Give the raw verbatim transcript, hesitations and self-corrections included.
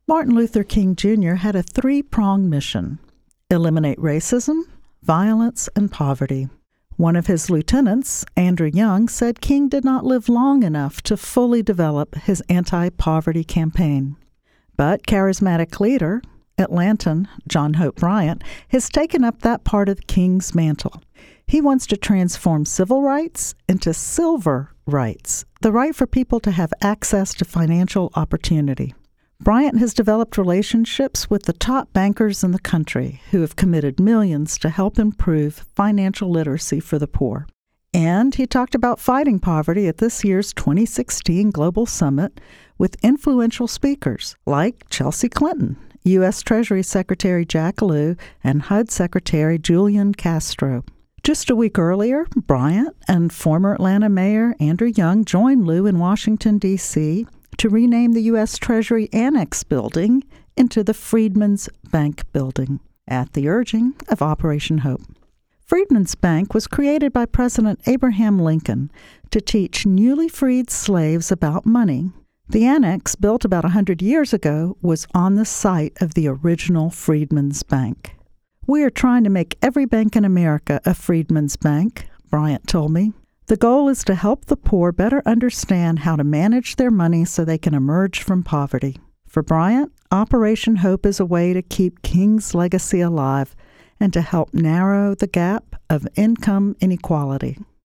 Martin Luther King Junior had a three-pronged mission: eliminate racism, violence, and poverty. One of his lieutenants, Andrew Young, said King did not live long enough to fully develop his anti-poverty campaign. But charismatic leader, Atlantan John Hope Bryant, has taken up that part of King's mantle. He wants to transform civil rights into silver rights, the right for people to have access to financial opportunity. Bryant has developed relationships with the top bankers in the country who have committed millions to help improve financial literacy for the poor. And he talked about fighting poverty at this year's twenty sixteen Global Summit with influential speakers like Chelsea Clinton, U S Treasury Secretary Jack Lew, and H U D Secretary Julian Castro. Just a week earlier, Bryant and former Atlanta Mayor Andrew Young joined Lew in Washington, D C to rename the U S Treasury Annex Building into the Freedmen's Bank Building at the urging of Operation Hope. Freedmen's Bank was created by President Abraham Lincoln to teach newly freed slaves about money. The annex, built about one hundred years ago, was on the site of the original Freedmen's Bank. "We are trying to make every bank in America a Freedmen's Bank," Bryant told me. "The goal is to help the poor better understand how to manage their money so they can emerge from poverty." For Bryant, Operation Hope is a way to keep King's legacy alive and to help narrow the gap of income inequality.